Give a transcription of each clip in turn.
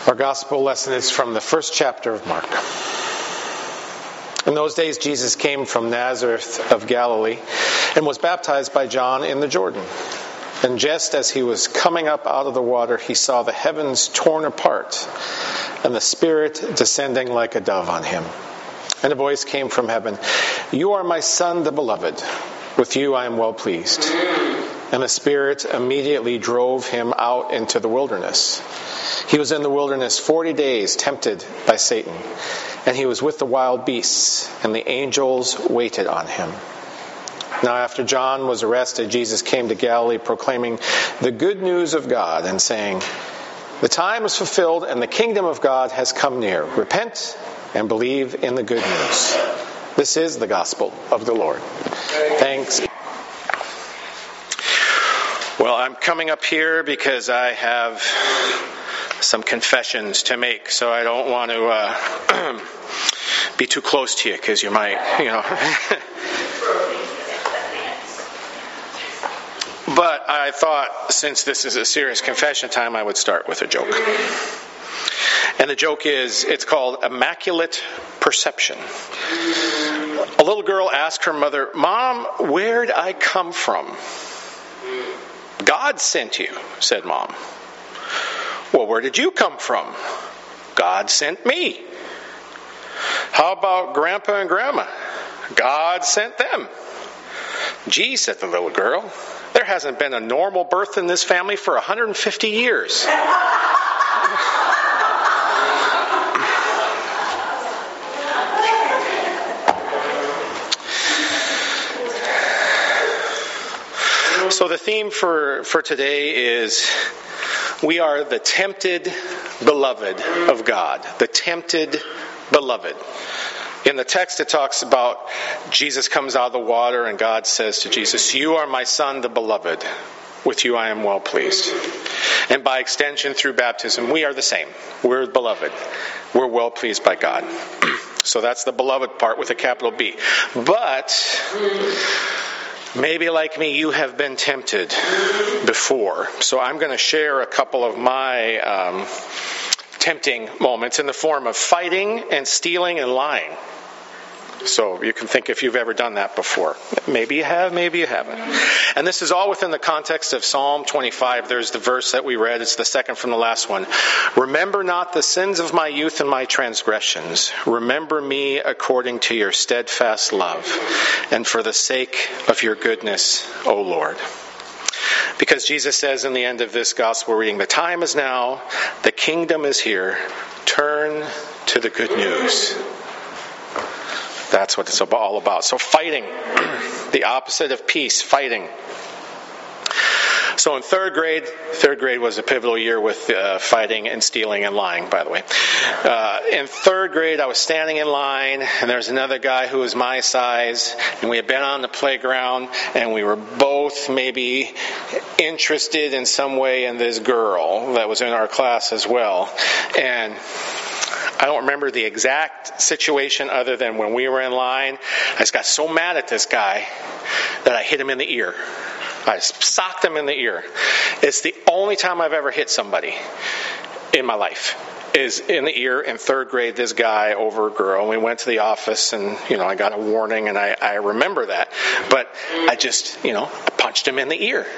Our gospel lesson is from the first chapter of Mark. In those days, Jesus came from Nazareth of Galilee and was baptized by John in the Jordan. And just as he was coming up out of the water, he saw the heavens torn apart and the Spirit descending like a dove on him. And a voice came from heaven, "You are my Son, the beloved. With you I am well pleased." And the Spirit immediately drove him out into the wilderness. He was in the wilderness 40 days, tempted by Satan. And he was with the wild beasts, and the angels waited on him. Now after John was arrested, Jesus came to Galilee proclaiming the good news of God and saying, "The time is fulfilled and the kingdom of God has come near. Repent and believe in the good news." This is the gospel of the Lord. Thanks. Well, I'm coming up here because I have some confessions to make, so I don't want to be too close to you because you might, But I thought since this is a serious confession time, I would start with a joke. And the joke is, it's called Immaculate Perception. A little girl asked her mother, "Mom, where'd I come from?" "God sent you," said Mom. "Well, where did you come from?" "God sent me." "How about Grandpa and Grandma?" "God sent them." "Gee," said the little girl, "there hasn't been a normal birth in this family for 150 years. So the theme for today is we are the tempted beloved of God. The tempted beloved. In the text it talks about Jesus comes out of the water and God says to Jesus, "You are my Son, the beloved. With you I am well pleased." And by extension, through baptism, we are the same. We're beloved. We're well pleased by God. So that's the beloved part with a capital B. But maybe like me, you have been tempted before. So I'm going to share a couple of my tempting moments in the form of fighting and stealing and lying. So you can think if you've ever done that before. Maybe you have, maybe you haven't. And this is all within the context of Psalm 25. There's the verse that we read. It's the second from the last one. "Remember not the sins of my youth and my transgressions. Remember me according to your steadfast love, and for the sake of your goodness, O Lord." Because Jesus says in the end of this gospel reading, the time is now, the kingdom is here, turn to the good news. That's what it's all about. So fighting, the opposite of peace, fighting. So in third grade was a pivotal year with fighting and stealing and lying, by the way. In third grade, I was standing in line, and there was another guy who was my size, and we had been on the playground, and we were both maybe interested in some way in this girl that was in our class as well. And I don't remember the exact situation other than when we were in line, I just got so mad at this guy that I hit him in the ear. I socked him in the ear. It's the only time I've ever hit somebody in my life. Is in the ear in third grade, this guy over a girl. And we went to the office and, I got a warning and I remember that. But I just, punched him in the ear.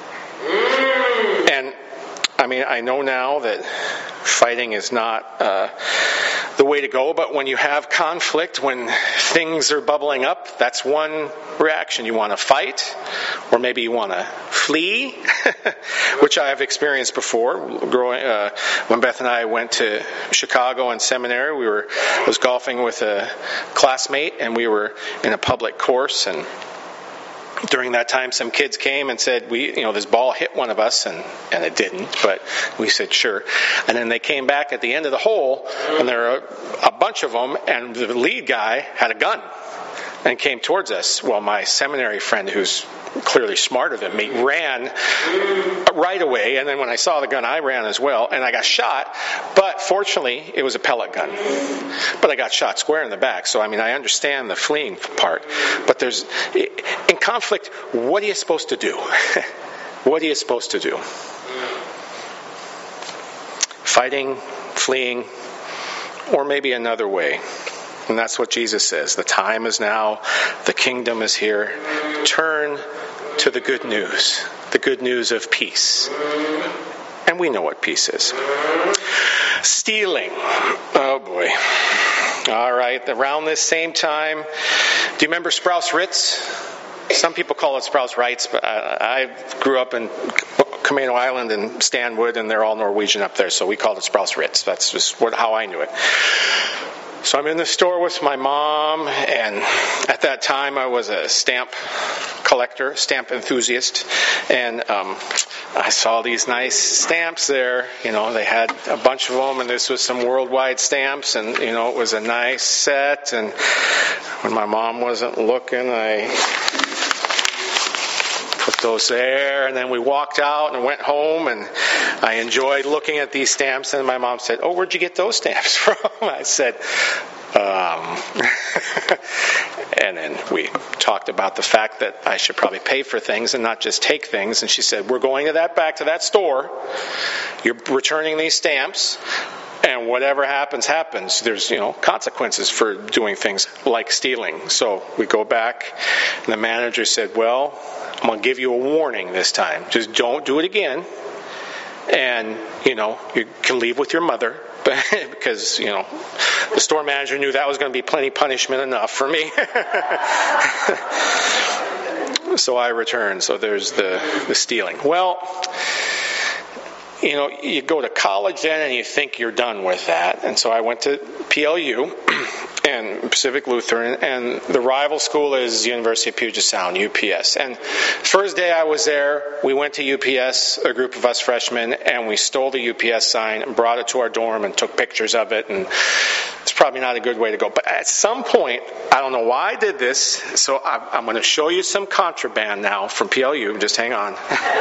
And I know now that fighting is not the way to go, but when you have conflict, when things are bubbling up, that's one reaction. You want to fight, or maybe you want to flee, which I have experienced before. When Beth and I went to Chicago in seminary, I was golfing with a classmate, and we were in a public course, and during that time, some kids came and said, this ball hit one of us, and it didn't, but we said, sure. And then they came back at the end of the hole, and there were a bunch of them, and the lead guy had a gun and came towards us. Well, my seminary friend, who's clearly smarter than me, ran right away, and then when I saw the gun, I ran as well, and I got shot, but fortunately, it was a pellet gun. But I got shot square in the back, so I understand the fleeing part, but in conflict, what are you supposed to do? What are you supposed to do? Fighting, fleeing, or maybe another way. And that's what Jesus says. The time is now. The kingdom is here. Turn to the good news of peace. And we know what peace is. Stealing. Oh boy. All right. Around this same time, do you remember Sprouse Ritz? Some people call it Sprouse Rights, but I grew up in Camino Island and Stanwood, and they're all Norwegian up there, so we called it Sprouse Ritz. That's just how I knew it. So I'm in the store with my mom, and at that time I was a stamp collector, stamp enthusiast, and I saw these nice stamps there. They had a bunch of them, and this was some worldwide stamps, and it was a nice set. And when my mom wasn't looking, I put those there, and then we walked out and went home, and I enjoyed looking at these stamps. And my mom said, "Oh, where'd you get those stamps from?" I said, and then we talked about the fact that I should probably pay for things and not just take things. And she said, "We're going back to that store. You're returning these stamps. And whatever happens. There's, consequences for doing things like stealing." So we go back, and the manager said, "Well, I'm going to give you a warning this time. Just don't do it again. And, you can leave with your mother." Because, the store manager knew that was going to be plenty punishment enough for me. So I returned. So there's the stealing. Well, you go to college then and you think you're done with that. And so I went to PLU and Pacific Lutheran, and the rival school is University of Puget Sound, UPS. And first day I was there, we went to UPS, a group of us freshmen, and we stole the UPS sign and brought it to our dorm and took pictures of it. And it's probably not a good way to go. But at some point, I don't know why I did this, so I'm going to show you some contraband now from PLU. Just hang on.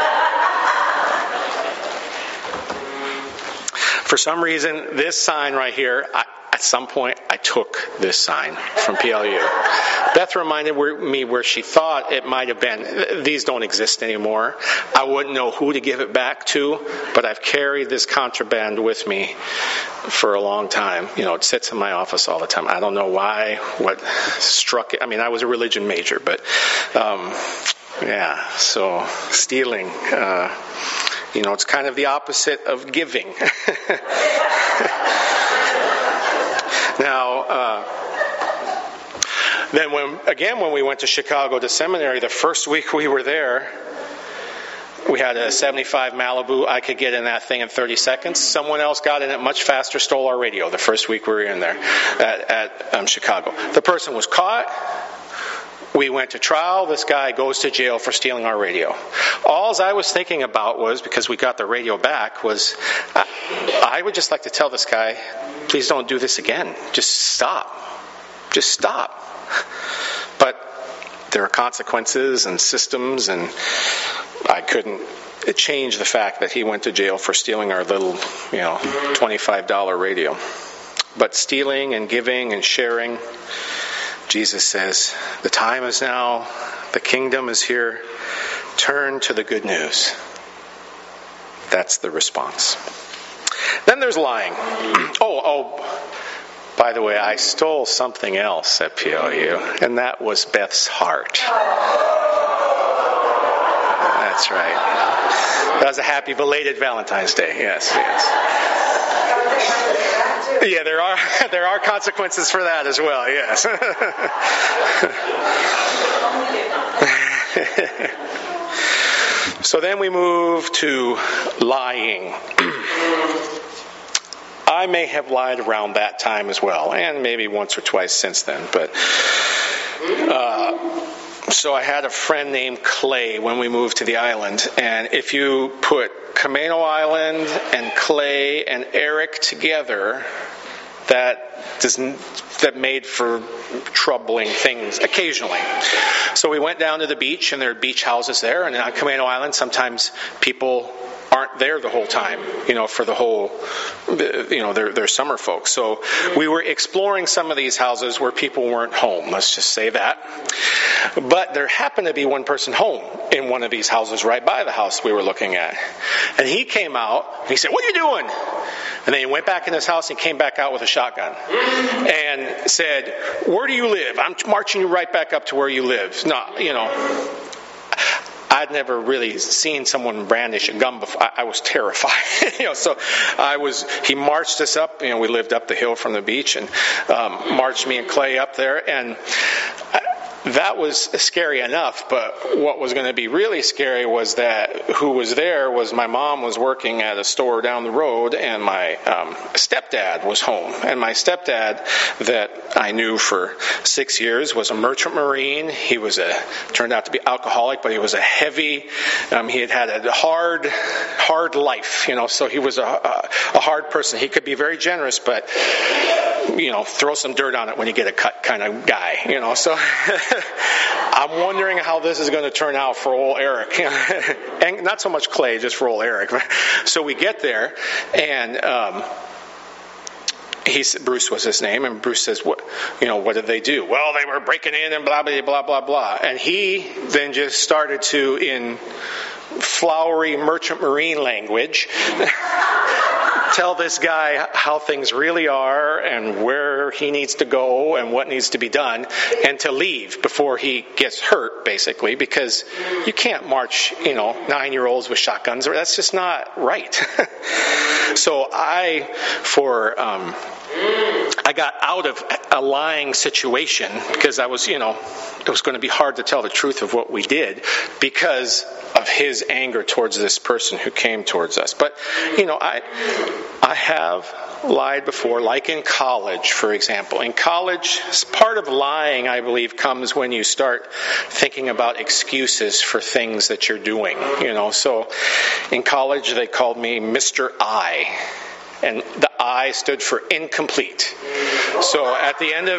For some reason, this sign right here, at some point, I took this sign from PLU. Beth reminded me where she thought it might have been. These don't exist anymore. I wouldn't know who to give it back to, but I've carried this contraband with me for a long time. It sits in my office all the time. I don't know why, what struck it. I was a religion major, but so stealing. It's kind of the opposite of giving. Now, then when we went to Chicago to seminary, the first week we were there, we had a 75 Malibu. I could get in that thing in 30 seconds. Someone else got in it much faster, stole our radio the first week we were in there at Chicago. The person was caught. We went to trial. This guy goes to jail for stealing our radio. All I was thinking about was, because we got the radio back, was I would just like to tell this guy, please don't do this again. Just stop. Just stop. But there are consequences and systems, and I couldn't change the fact that he went to jail for stealing our little, $25 radio. But stealing and giving and sharing, Jesus says, the time is now, the kingdom is here, turn to the good news. That's the response. Then there's lying. By the way, I stole something else at PLU, and that was Beth's heart. That's right. That was a happy belated Valentine's Day. Yes. Yeah, there are consequences for that as well, yes. So then we move to lying. I may have lied around that time as well, and maybe once or twice since then, but so I had a friend named Clay when we moved to the island, and if you put Camino Island and Clay and Eric together, that made for troubling things occasionally. So we went down to the beach, and there are beach houses there, and on Camino Island sometimes people aren't there the whole time, for the whole, they're summer folks. So we were exploring some of these houses where people weren't home, let's just say that. But there happened to be one person home in one of these houses right by the house we were looking at. And he came out, and he said, "What are you doing?" And then he went back in his house and came back out with a shotgun and said, "Where do you live? I'm marching you right back up to where you live." I'd never really seen someone brandish a gun before. I was terrified. He marched us up. We lived up the hill from the beach, and marched me and Clay up there. And that was scary enough, but what was going to be really scary was that who was there was my mom was working at a store down the road, and my stepdad was home. And my stepdad, that I knew for 6 years, was a merchant marine. He was turned out to be alcoholic, but he was a heavy, he had a hard life, so he was a hard person. He could be very generous, but, throw some dirt on it when you get a cut kind of guy, so... I'm wondering how this is going to turn out for old Eric. And not so much Clay, just for old Eric. So we get there, and Bruce was his name, and Bruce says, what did they do? Well, they were breaking in and blah, blah, blah, blah, blah. And he then just started to, in flowery merchant marine language, tell this guy how things really are and where he needs to go and what needs to be done, and to leave before he gets hurt, basically, because you can't march, 9-year-olds with shotguns. That's just not right. So I got out of a lying situation because it was going to be hard to tell the truth of what we did because of his anger towards this person who came towards us. But, I have lied before, like in college, for example. In college, part of lying, I believe, comes when you start thinking about excuses for things that you're doing. So in college, they called me Mr. I. And the I stood for incomplete. So at the end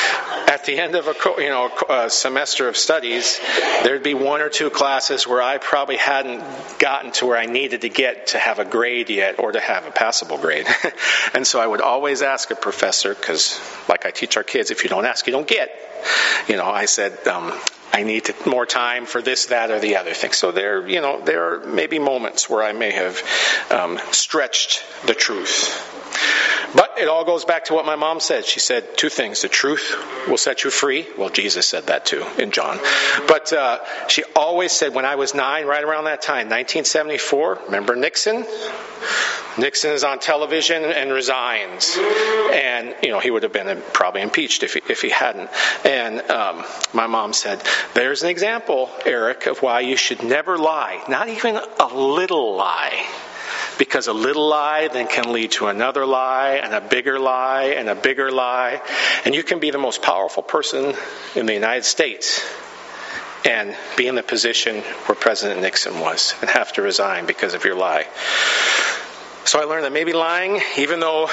of a semester of studies, there'd be 1 or 2 classes where I probably hadn't gotten to where I needed to get to have a grade yet, or to have a passable grade. And so I would always ask a professor, because like I teach our kids, if you don't ask, you don't get. I said, I need more time for this, that, or the other thing. So there are maybe moments where I may have stretched the truth. But it all goes back to what my mom said. She said 2 things. The truth will set you free. Well, Jesus said that too in John. But she always said, when I was 9, right around that time, 1974, remember Nixon? Nixon is on television and resigns. And, he would have been probably impeached if he hadn't. And my mom said, there's an example, Eric, of why you should never lie. Not even a little lie. Because a little lie then can lead to another lie, and a bigger lie, and a bigger lie. And you can be the most powerful person in the United States and be in the position where President Nixon was and have to resign because of your lie. So I learned that maybe lying, even though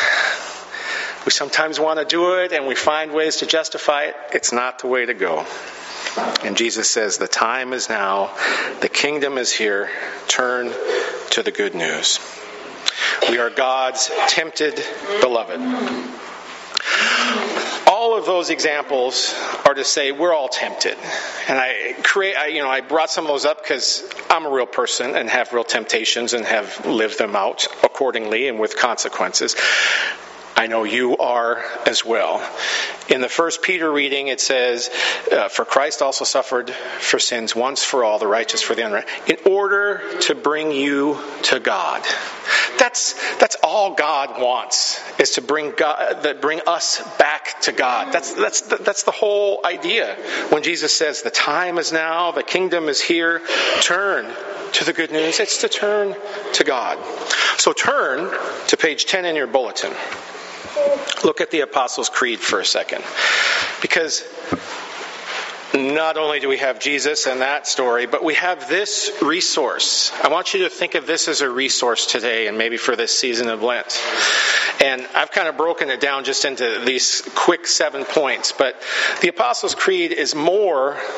we sometimes want to do it and we find ways to justify it, it's not the way to go. And Jesus says, the time is now, the kingdom is here, turn to the good news. We are God's tempted beloved. All of those examples are to say we're all tempted. And I brought some of those up because I'm a real person and have real temptations and have lived them out accordingly and with consequences. I know you are as well. In the 1 Peter reading, it says, for Christ also suffered for sins once for all, the righteous for the unrighteous, in order to bring you to God. That's all God wants, is to bring us back to God. That's the whole idea. When Jesus says, the time is now, the kingdom is here, turn to the good news. It's to turn to God. So turn to page 10 in your bulletin. Look at the Apostles' Creed for a second. Because not only do we have Jesus and that story, but we have this resource. I want you to think of this as a resource today and maybe for this season of Lent. And I've kind of broken it down just into these quick 7 points. But the Apostles' Creed is more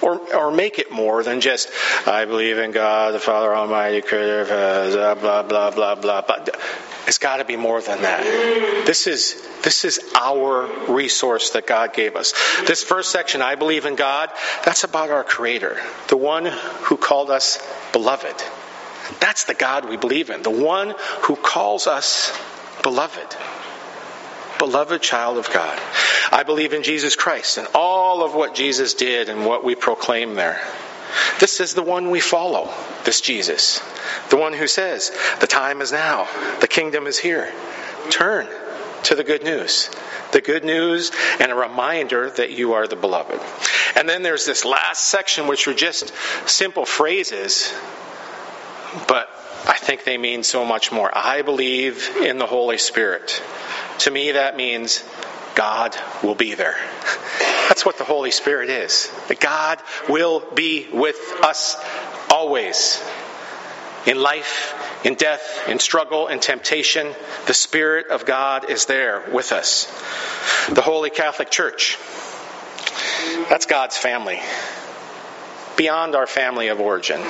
or make it more than just, I believe in God, the Father Almighty, creator of blah, blah, blah, blah, blah. It's got to be more than that. This is our resource that God gave us. This first section, I believe in God, that's about our Creator, the one who called us beloved. That's the God we believe in, the one who calls us beloved. Beloved child of God. I believe in Jesus Christ and all of what Jesus did and what we proclaim there. This is the one we follow, this Jesus. The one who says, the time is now, the kingdom is here. Turn to the good news. The good news and a reminder that you are the beloved. And then there's this last section which are just simple phrases, but I think they mean so much more. I believe in the Holy Spirit. To me, that means God will be there. That's what the Holy Spirit is. That God will be with us always. In life, in death, in struggle, in temptation, the Spirit of God is there with us. The Holy Catholic Church, that's God's family. Beyond our family of origin.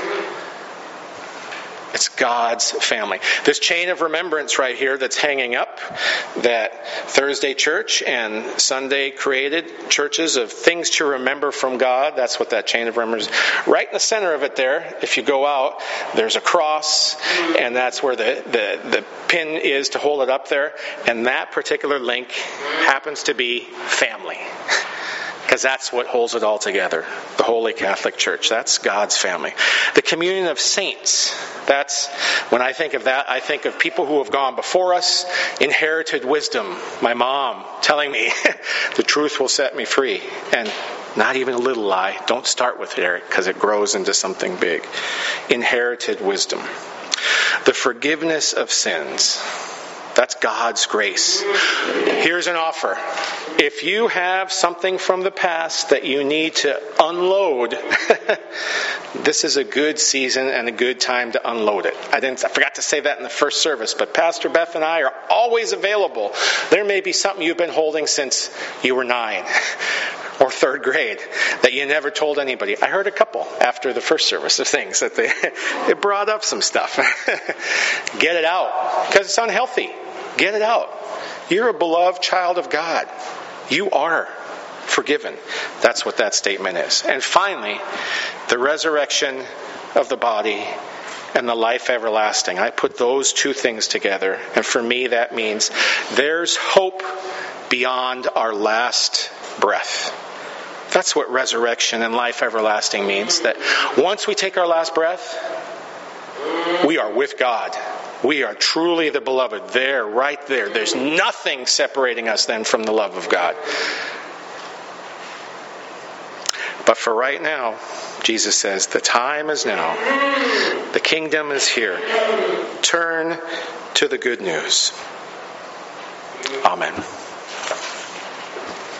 It's God's family. This chain of remembrance right here that's hanging up, that Thursday church and Sunday created churches of things to remember from God, that's what that chain of remembrance is. Right in the center of it there, if you go out, there's a cross, and that's where the pin is to hold it up there. And that particular link happens to be family. Because that's what holds it all together. The Holy Catholic Church. That's God's family. The communion of saints. That's, when I think of that, I think of people who have gone before us, inherited wisdom. My mom telling me, the truth will set me free. And not even a little lie. Don't start with it, Eric, because it grows into something big. Inherited wisdom. The forgiveness of sins. That's God's grace. Here's an offer. If you have something from the past that you need to unload, this is a good season and a good time to unload it. I forgot to say that in the first service, but Pastor Beth and I are always available. There may be something you've been holding since you were 9 or 3rd grade that you never told anybody. I heard a couple after the first service of things that they brought up some stuff. Get it out, because it's unhealthy. Get it out. You're a beloved child of God. You are forgiven. That's what that statement is. And finally, the resurrection of the body and the life everlasting. I put those two things together. And for me, that means there's hope beyond our last breath. That's what resurrection and life everlasting means. That once we take our last breath, we are with God. We are truly the beloved. There, right there. There's nothing separating us then from the love of God. But for right now, Jesus says, the time is now. The kingdom is here. Turn to the good news. Amen.